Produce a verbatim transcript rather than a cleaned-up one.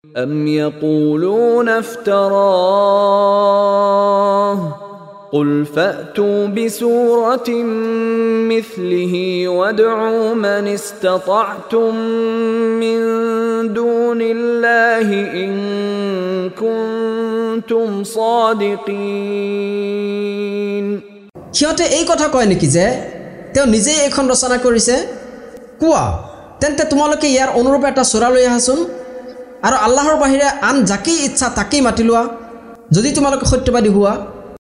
أم يقولون افتراه قل فأتوا بسورة مثله وادعوا من استطعتم من دون الله إن كنتم صادقين. সিহঁতে এই কথা কয় নেকি যে তেওঁ নিজেই এখন ৰচনা কৰিছে? কোৱা তেন্তে তোমালোকে ইয়াৰ অনুৰূপ এটা সূৰা লৈ আহাচোন আৰু আল্লাহৰ বাহিৰে আন যাকেই ইচ্ছা তাকেই মাতি লোৱা যদি তোমালোকে সত্যবাদী হোৱা।